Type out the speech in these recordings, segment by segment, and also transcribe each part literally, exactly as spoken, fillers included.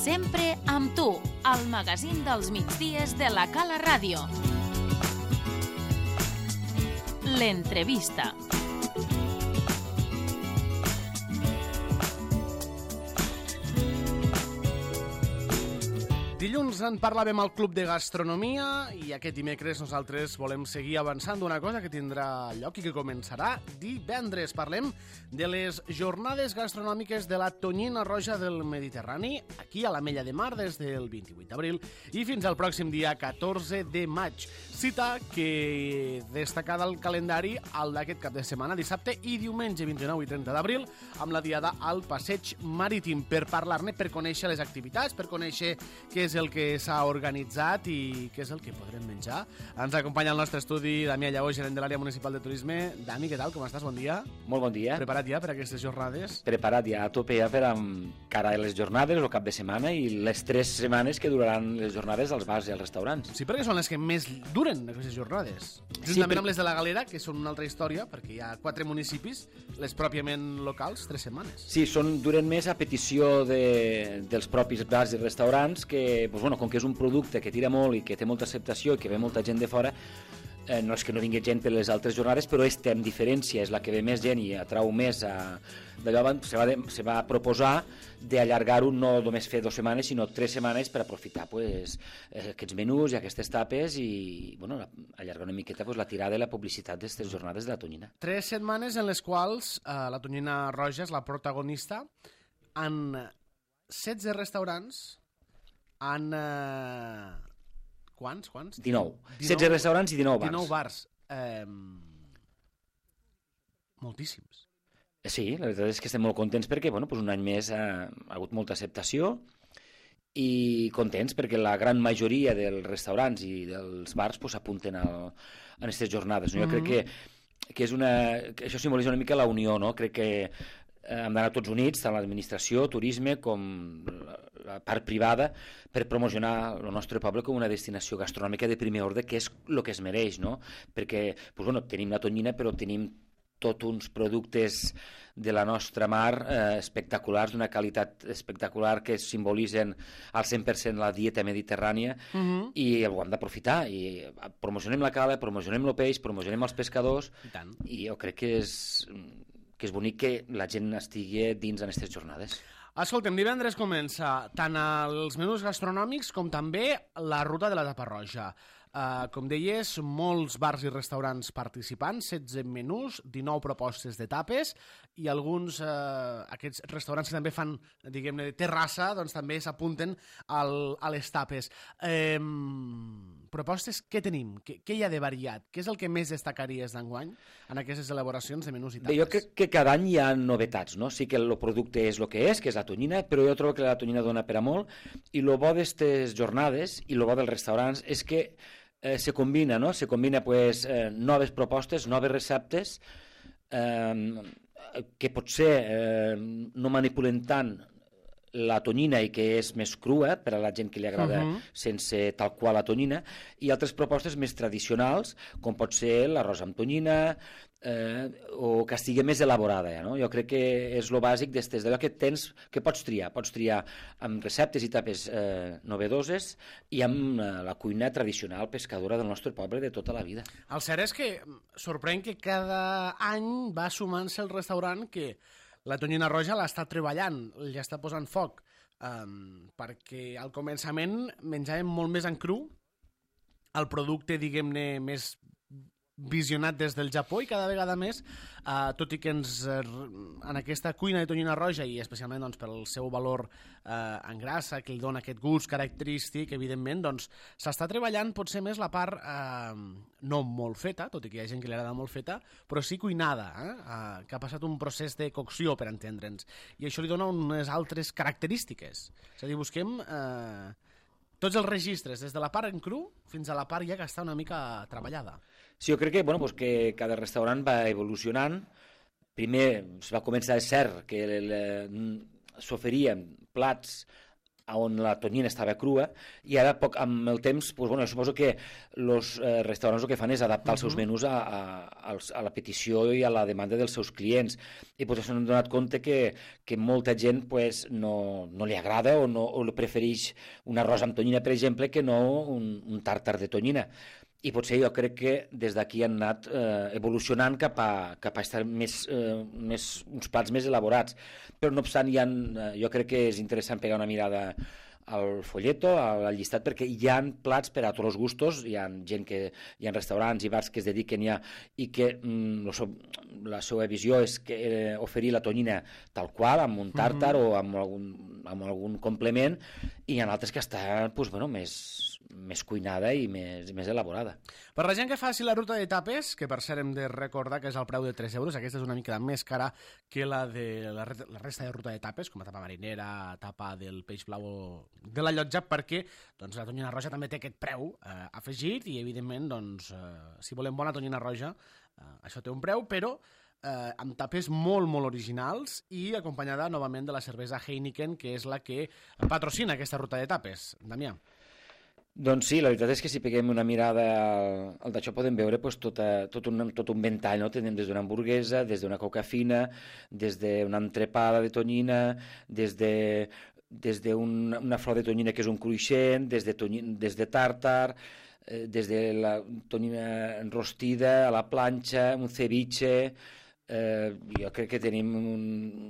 Sempre amb tu, al magazín dels migdies de la Cala Ràdio. L'entrevista. Dilluns en parlàvem al Club de Gastronomia i aquest dimecres nosaltres volem seguir avançant d'una cosa que tindrà lloc i que començarà divendres. Parlem de les jornades gastronòmiques de la tonyina roja del Mediterrani, aquí a l'Ametlla de Mar des del vint-i-vuit d'abril i fins al pròxim dia catorze de maig. Cita que destacada al calendari al d'aquest cap de setmana, dissabte i diumenge vint-i-nou i trenta d'abril, amb la diada al Passeig Marítim. Per parlar-ne, per conèixer les activitats, per conèixer què és el que s'ha organitzat i què és el que podrem menjar. Ens acompanya al nostre estudi Damià Lleó, gerent de l'àrea municipal de turisme. Dami, què tal? Com estàs? Bon dia. Molt bon dia. Preparat ja per aquestes jornades? Preparat ja, a tope ja per encara les jornades, el cap de setmana i les tres setmanes que duraran les jornades als bars i als restaurants. Sí, perquè són les que més duren aquestes jornades. Juntament Sí, per... amb les de la Galera, que són una altra història, perquè hi ha quatre municipis, les pròpiament locals, tres setmanes. Sí, són, duren més a petició de, dels propis bars i restaurants que, doncs, bueno, com que és un producte que tira molt i que té molta acceptació i que ve molta gent de fora, eh, no és que no vingui gent per les altres jornades, però aquesta en diferència és la que ve més gent i atrau més a... d'allò se va, de, se va proposar d'allargar-ho, no només fer dues setmanes sinó tres setmanes per aprofitar pues, aquests menús i aquestes tapes i bueno, allargar una miqueta pues, la tirada i la publicitat d'aquestes jornades de la tonyina. Tres setmanes en les quals eh, la tonyina roja és la protagonista en setze restaurants, en... Eh... Quants? Quants? dinou. setze restaurants i dinou bars. dinou bars. Eh... Moltíssims. Sí, la veritat és que estem molt contents perquè bueno, doncs un any més ha, ha hagut molta acceptació i contents perquè la gran majoria dels restaurants i dels bars s'apunten doncs, a aquestes jornades. No? Jo mm-hmm. crec que, que, és una, que això simbolitza una mica la unió. No? Crec que eh, hem d'anar tots units, tant l'administració, turisme, com la, la part privada, per promocionar el nostre poble com una destinació gastronòmica de primer ordre, que és el que es mereix. No? Perquè doncs, bueno, tenim la tonyina, però tenim tots uns productes de la nostra mar eh, espectaculars, d'una qualitat espectacular que simbolitzen al cent per cent la dieta mediterrània uh-huh. i ho hem d'aprofitar i promocionem la cala, promocionem el peix, promocionem els pescadors i, tant. I jo crec que és, que és bonic que la gent estigui dins en aquestes jornades. Escolta'm, divendres comença tant els menús gastronòmics com també la ruta de la tapa roja. Uh, com deies, molts bars i restaurants participants, setze menús, dinou propostes de tapes i alguns, uh, aquests restaurants que també fan, diguem-ne, terrassa, doncs també s'apunten al, a les tapes. Um, propostes, què tenim? Què, què hi ha de variat? Què és el que més destacaries d'enguany en aquestes elaboracions de menús i tapes? Bé, jo crec que cada any hi ha novetats, no? Sí que el producte és el que és, que és la tonyina, però jo trobo que la tonyina dona per a molt i el bo d'aquestes jornades i el bo dels restaurants és que Eh, se combina, no? Se combina pues, eh, noves propostes, noves receptes eh, que potser eh, no manipulen tant la tonyina i que és més crua per a la gent que li agrada uh-huh. sense tal qual la tonyina i altres propostes més tradicionals com pot ser l'arròs amb tonyina eh, o que estigui més elaborada ja, no? Jo crec que és lo bàsic des d'allò que tens, que pots triar pots triar amb receptes i tapes eh, novedoses i amb eh, la cuina tradicional pescadora del nostre poble de tota la vida. El cert és que sorprèn que cada any va sumant-se el restaurant que la tonyina roja l'ha estat treballant, ja està posant foc, um, perquè al començament menjàvem molt més en cru, el producte, diguem-ne, més visionat des del Japó i cada vegada més, uh, tot i que ens, uh, en aquesta cuina de tonyina roja i especialment doncs, pel seu valor uh, en grassa, que li dona aquest gust característic, evidentment, doncs s'està treballant potser més la part uh, no molt feta, tot i que hi ha gent que li agrada molt feta, però sí cuinada, eh? uh, que ha passat un procés de cocció, per entendre'ns, i això li dona unes altres característiques. És a dir, busquem eh, tots els registres, des de la part en cru fins a la part ja que està una mica treballada. Sí, jo crec que, bueno, pues que cada restaurant va evolucionant. Primer es va començar, és cert, que s'oferien plats on la tonyina estava crua, i ara poc, amb el temps, doncs, bueno, suposo que els eh, restaurants el que fan és adaptar els seus menús a, a, a la petició i a la demanda dels seus clients, i potser s'han donat compte que, que molta gent pues, no, no li agrada o, no, o prefereix un arròs amb tonyina, per exemple, que no un, un tàrtar de tonyina. I potser jo crec que des d'aquí han anat eh, evolucionant cap a, cap a estar més, eh, més, uns plats més elaborats. Però no obstant, hi ha, eh, jo crec que és interessant pegar una mirada al folleto, al llistat, perquè hi ha plats per a tots els gustos, hi ha gent que, hi ha restaurants i bars que es dediquen ja i que mm, la seva visió és que, eh, oferir la tonyina tal qual, amb un tàrtar mm-hmm. o amb algun, amb algun complement, i hi ha altres que està pues, bueno, més, més cuinada i més, més elaborada. Per la gent que faci la ruta de tapes, que per cert hem de recordar que és el preu de tres euros, aquesta és una mica més cara que la de la, la resta de ruta de tapes, com a tapa marinera, tapa del peix blau o de la llotja, perquè doncs, la tonyina roja també té aquest preu eh, afegit i evidentment doncs, eh, si volem bona tonyina roja eh, això té un preu, però eh, amb tapes molt, molt originals i acompanyada novament de la cervesa Heineken, que és la que patrocina aquesta ruta de tapes. Damià. Doncs sí, la veritat és que si peguem una mirada al, al d'això podem veure pues, tota, tot, un, tot un ventall, no? Tenim des d'una hamburguesa, des d'una coca fina, des d'una entrepada de tonyina, des de des d'una una flor de tonyina que és un cruixent, des de, tonyina, des de tàrtar, eh, des de la tonyina enrostida a la planxa, un ceviche, eh, jo crec que tenim un,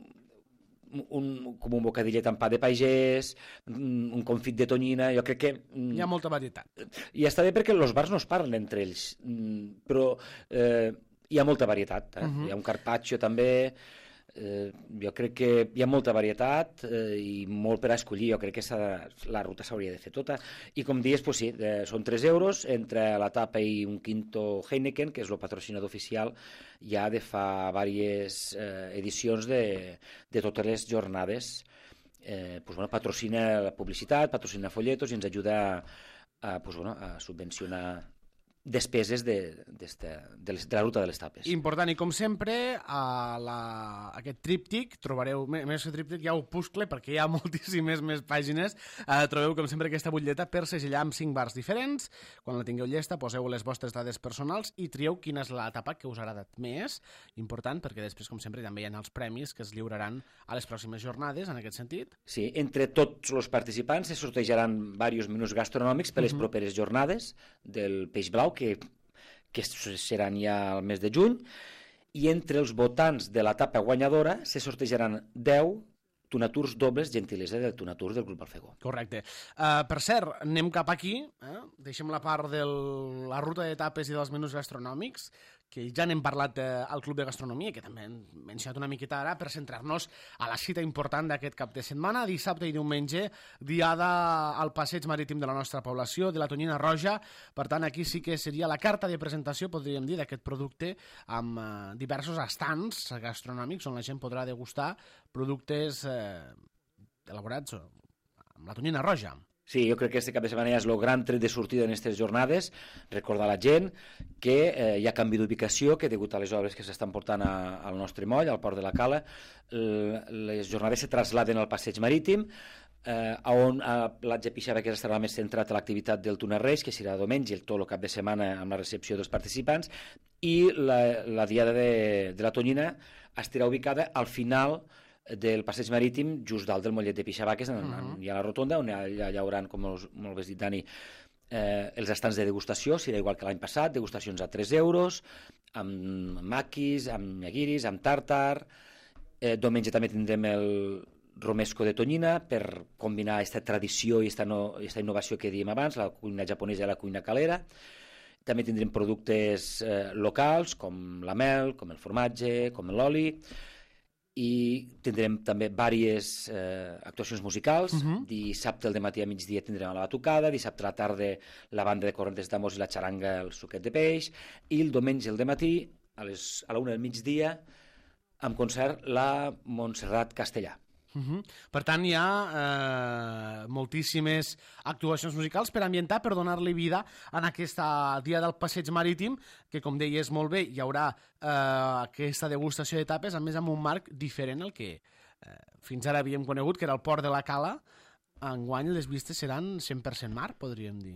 un, com un bocadillet amb pa de pagès, un, un confit de tonyina, jo crec que... Hi ha molta varietat. I està bé perquè els bars no es parlen entre ells, però eh, hi ha molta varietat. Eh? Uh-huh. Hi ha un carpaccio també... Eh, jo crec que hi ha molta varietat eh, i molt per a escollir. Jo crec que la ruta s'hauria de fer tota, i com dius, pues sí, eh, són tres euros entre la tapa i un quinto Heineken, que és el patrocinador oficial ja de fa diverses eh, edicions de, de totes les jornades. eh, pues, bueno, patrocina la publicitat, patrocina folletos i ens ajuda a, a, pues, bueno, a subvencionar despeses de, de, de, les, de la ruta de les tapes. Important, i com sempre, a la, aquest tríptic, trobareu, més que tríptic, hi ha opuscle, perquè hi ha moltíssimes més pàgines, eh, trobeu, com sempre, aquesta butlleta per segellar amb cinc bars diferents. Quan la tingueu llesta, poseu les vostres dades personals i trieu quina és la tapa que us ha agradat més. Important, perquè després, com sempre, també hi ha els premis que es lliuraran a les pròximes jornades, en aquest sentit. Sí, entre tots els participants se sortejaran diversos menús gastronòmics per les uh-huh. properes jornades del Peix Blau, que, que seran ja al mes de juny, i entre els votants de la tapa guanyadora se sortejaran deu Tunaturs dobles gentilesa del Tunatur del Grup Alfegó. Correcte. Uh, per cert, anem cap aquí, eh? Deixem la part de la ruta de tapes i dels menús gastronòmics, que ja n'hem parlat eh, al Club de Gastronomia, que també hem mencionat una miqueta ara, per centrar-nos a la cita important d'aquest cap de setmana, dissabte i diumenge, diada al passeig marítim de la nostra població, de la tonyina roja. Per tant, aquí sí que seria la carta de presentació, podríem dir, d'aquest producte, amb eh, diversos estants gastronòmics on la gent podrà degustar productes eh, elaborats amb la tonyina roja. Sí, jo crec que aquest cap de setmana és el gran tret de sortida en aquestes jornades, recordar a la gent que eh, hi ha canvi d'ubicació, que degut a les obres que s'estan portant a, al nostre moll, al port de la Cala, les jornades se trasladen al passeig marítim, eh, on a platja Pixabeques estarà més centrat a l'activitat del Tuna Reis, que serà diumenge, tot el cap de setmana amb la recepció dels participants, i la, la diada de, de la tonyina estarà ubicada al final del passeig marítim, just dalt del mollet de Pixabaques, on uh-huh. hi ha la rotonda, on allà hi haurà, com molt bé dit Dani, eh, els estants de degustació, serà igual que l'any passat, degustacions a tres euros, amb maquis, amb nyaguiris, amb tàrtar. Eh, diumenge també tindrem el romesco de tonyina per combinar aquesta tradició i aquesta, no, aquesta innovació que dèiem abans, la cuina japonesa i la cuina calera. També tindrem productes eh, locals, com la mel, com el formatge, com l'oli, i tindrem també diverses eh, actuacions musicals. Uh-huh. Dissabte al dematí a migdia tindrem la batucada, dissabte a la tarda la banda de correntes d'amos i la xaranga, el suquet de peix, i el diumenge al dematí a, les, a la una del migdia amb concert la Montserrat Castellà. Uh-huh. Per tant, hi ha eh, moltíssimes actuacions musicals per ambientar, per donar-li vida en aquesta dia del passeig marítim, que, com deies molt bé, hi haurà eh, aquesta degustació d'etapes, a més amb un marc diferent al que eh, fins ara havíem conegut, que era el port de la Cala, enguany les vistes seran cent per cent mar, podríem dir.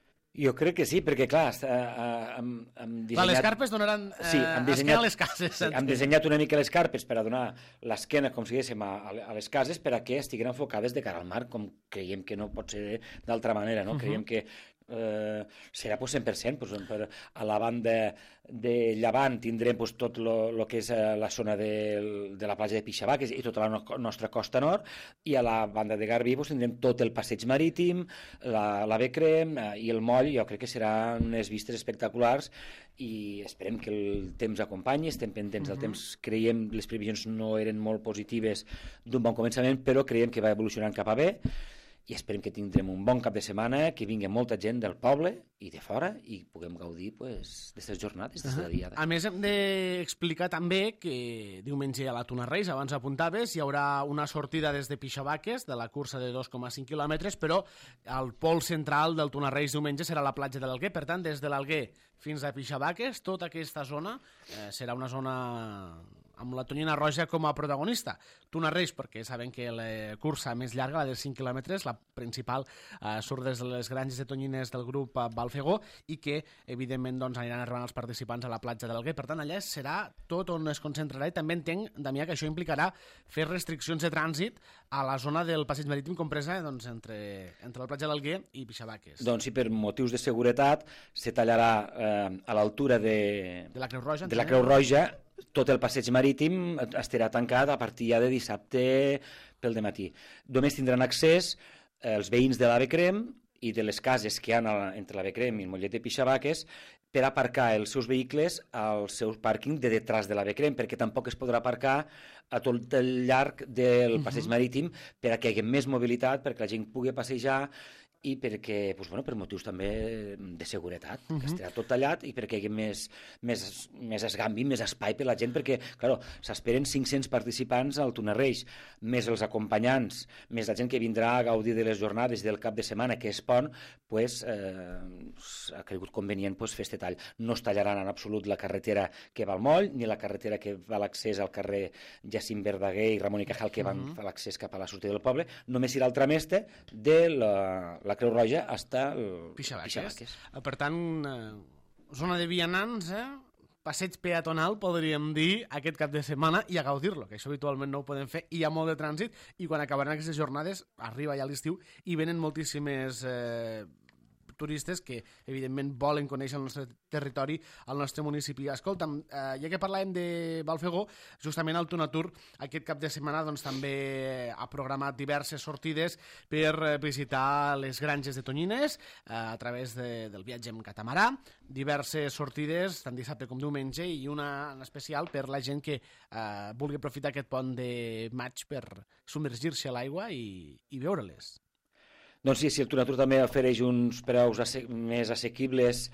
Jo crec que sí, perquè, clar, eh, hem, hem dissenyat... Clar, les carpes donaran eh, sí, hem dissenyat, esquena a les cases. Sí, hem dissenyat una mica les carpes per a donar l'esquena, com si diguéssim, a, a les cases per a que estiguin enfocades de cara al mar, com creiem que no pot ser d'altra manera, no? Uh -huh. Creiem que eh, serà pues, cent per cent. Pues, per, a la banda de llevant tindrem pues, tot el que és la zona de, de la platja de Pixabaques i tota la no, nostra costa nord, i a la banda de Garbí pues, tindrem tot el passeig marítim, la, la Becrem eh, i el moll. Jo crec que seran unes vistes espectaculars i esperem que el temps acompanyi, estem pendents del uh -huh. temps, creiem les previsions no eren molt positives d'un bon començament, però creiem que va evolucionant cap a bé, i esperem que tindrem un bon cap de setmana, que vingui molta gent del poble i de fora i puguem gaudir pues, d'aquestes jornades, d'aquesta uh -huh. diada. A més, hem d'explicar també que diumenge a la Tuna Reis, abans apuntaves, hi haurà una sortida des de Pixabaques, de la cursa de dos coma cinc quilòmetres, però el pol central del Tuna Reis diumenge serà la platja de l'Alguer. Per tant, des de l'Alguer fins a Pixabaques, tota aquesta zona eh, serà una zona amb la Tonyina Roja com a protagonista. Tuna Reis, perquè saben que la cursa més llarga, la de cinc quilòmetres, la principal, eh, surt des de les granges de tonyines del grup Balfegó i que, evidentment, doncs, aniran arribant els participants a la platja de l'Alguer. Per tant, allà serà tot on es concentrarà i també entenc, Damià, que això implicarà fer restriccions de trànsit a la zona del passeig marítim compresa doncs, entre, entre la platja de l'Alguer i Pixabaques. Doncs sí, per motius de seguretat se tallarà eh, a l'altura de, de la Creu Roja, de la Creu Roja. Tot el passeig marítim estarà tancat a partir ja de dissabte pel dematí. Només tindran accés els veïns de la Becrem i de les cases que hi ha entre la Becrem i el Mollet de Pixabaques per aparcar els seus vehicles al seu pàrquing de detrás de la Becrem, perquè tampoc es podrà aparcar a tot el llarg del passeig marítim per a que hi hagi més mobilitat, perquè la gent pugui passejar i perquè, doncs, bueno, per motius també de seguretat, uh -huh. que estarà tot tallat i perquè hi hagi més, més, més esgambi, més espai per la gent, perquè, clar, s'esperen cinc-cents participants al Tuna Reis, més els acompanyants, més la gent que vindrà a gaudir de les jornades del cap de setmana, que és pont, pues, eh, ha cregut convenient pues, fer este tall. No es tallaran en absolut la carretera que va al moll, ni la carretera que va a l'accés al carrer Jacint Verdaguer i Ramon i Cajal, que van uh -huh. a l'accés cap a la sortida del poble, només serà el trameste de la la Creu Roja hasta el Pixabaques. Pixabaques. Per tant, eh, zona de vianants, eh? Passeig peatonal, podríem dir, aquest cap de setmana i a gaudir-lo, que això habitualment no ho podem fer, i hi ha molt de trànsit, i quan acabaran aquestes jornades, arriba ja l'estiu, i venen moltíssimes eh, turistes que, evidentment, volen conèixer el nostre territori, el nostre municipi. Escolta'm, eh, ja que parlàvem de Balfegó, justament el Tunatur aquest cap de setmana doncs, també ha programat diverses sortides per visitar les granges de tonyines eh, a través de, del viatge en catamarà, diverses sortides tant dissabte com diumenge i una en especial per la gent que eh, vulgui aprofitar aquest pont de maig per submergir-se a l'aigua i, i veure-les. Doncs sí, si el Tunatur també ofereix uns preus ase més assequibles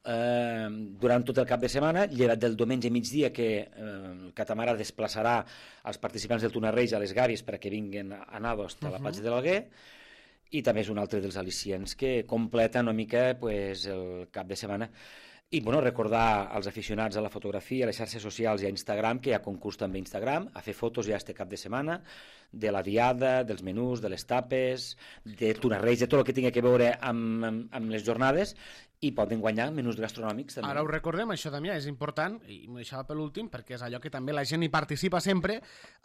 eh, durant tot el cap de setmana, llevat del diumenge migdia que eh, el catamarà desplaçarà els participants del Tuna Reis a les gàbies perquè vinguin a Nados a la platja de l'Alguer, i també és un altre dels al·licients que completa una mica pues, el cap de setmana. I bueno, recordar als aficionats a la fotografia, a les xarxes socials i a Instagram, que hi ha concurs també a Instagram, a fer fotos ja este cap de setmana, de la diada, dels menús, de les tapes, de Tuna Reis, de tot el que tingui a veure amb, amb, amb les jornades, i poden guanyar menús gastronòmics també. Ara ho recordem, això, Damià, és important, i m'ho deixava per l'últim, perquè és allò que també la gent hi participa sempre.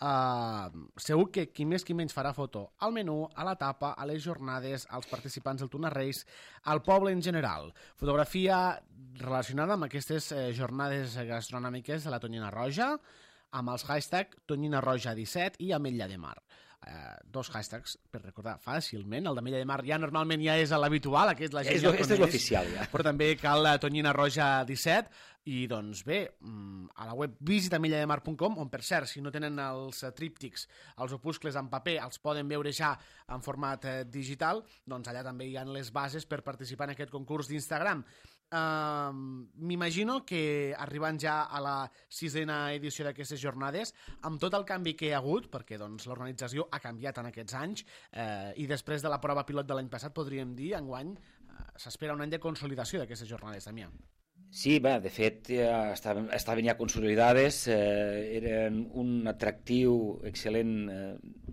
Uh, segur que qui més qui menys farà foto al menú, a la tapa, a les jornades, als participants del Tuna Reis, al poble en general. Fotografia relacionada amb aquestes eh, jornades gastronòmiques de la Tonyina Roja, amb els hashtag Tonyina Roja disset i Ametlla de Mar. Eh, dos hashtags per recordar fàcilment. El d'Ametlla de Mar ja normalment ja és l'habitual, aquest la gent és ja el coneix. És l'oficial, ja. Però també cal la Tonyina Roja disset. I doncs bé, a la web visita ametlla de mar punt com, on per cert, si no tenen els tríptics, els opuscles en paper, els poden veure ja en format eh, digital, doncs allà també hi ha les bases per participar en aquest concurs d'Instagram. Uh, M'imagino que arribant ja a la sisena edició d'aquestes jornades, amb tot el canvi que hi ha hagut, perquè doncs, l'organització ha canviat en aquests anys, eh, i després de la prova pilot de l'any passat, podríem dir, enguany eh, s'espera un any de consolidació d'aquestes jornades, Damià. Sí, bé, de fet, ja estaven, estaven ja consolidades, eh, eren un atractiu excel·lent eh,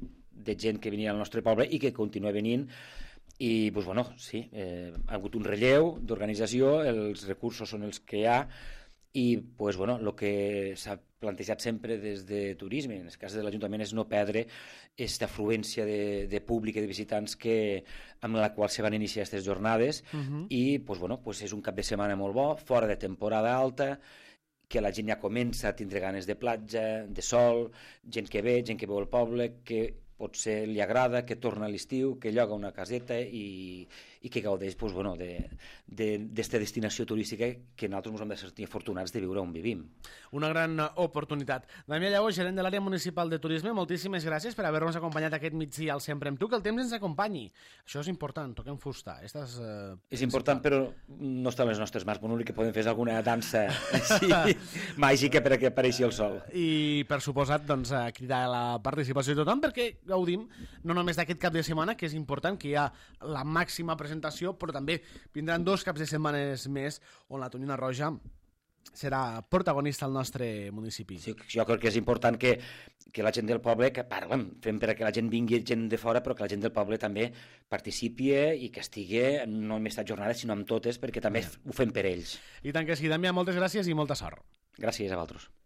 de gent que venia al nostre poble i que continua venint. I, doncs, bueno, sí, eh, ha hagut un relleu d'organització, els recursos són els que hi ha, i, doncs, bueno, el que s'ha plantejat sempre des de turisme, en el cas de l'Ajuntament, és no perdre aquesta afluència de, de públic i de visitants que, amb la qual se van iniciar aquestes jornades, uh-huh. i, doncs, bueno, doncs és un cap de setmana molt bo, fora de temporada alta, que la gent ja comença a tindre ganes de platja, de sol, gent que ve, gent que veu el poble, que potser li agrada, que torna a l'estiu, que lloga una caseta i, i que gaudeix doncs, bueno, d'esta de, destinació turística que nosaltres ens hem de sentir afortunats de viure on vivim. Una gran oportunitat. Damià Lleó, gerent de l'àrea municipal de turisme, moltíssimes gràcies per haver-nos acompanyat aquest migdia al Sempre amb tu, que el temps ens acompanyi. Això és important, toquem fusta. Estàs, uh, és important, però no està en les nostres mans, l'únic que podem fer és alguna dansa sí, màgica per que apareixi el sol. I, per suposat, doncs, a cridar a la participació de tothom, perquè gaudim no només d'aquest cap de setmana, que és important, que hi ha la màxima presentació, però també vindran dos caps de setmanes més on la Tonyina Roja serà protagonista al nostre municipi. Sí, jo crec que és important que, que la gent del poble, que parlem, fem perquè la gent vingui gent de fora, però que la gent del poble també participi i que estigui no només a jornades, sinó amb totes, perquè també ho fem per ells. I tant que sí, Damià, moltes gràcies i molta sort. Gràcies a vosaltres.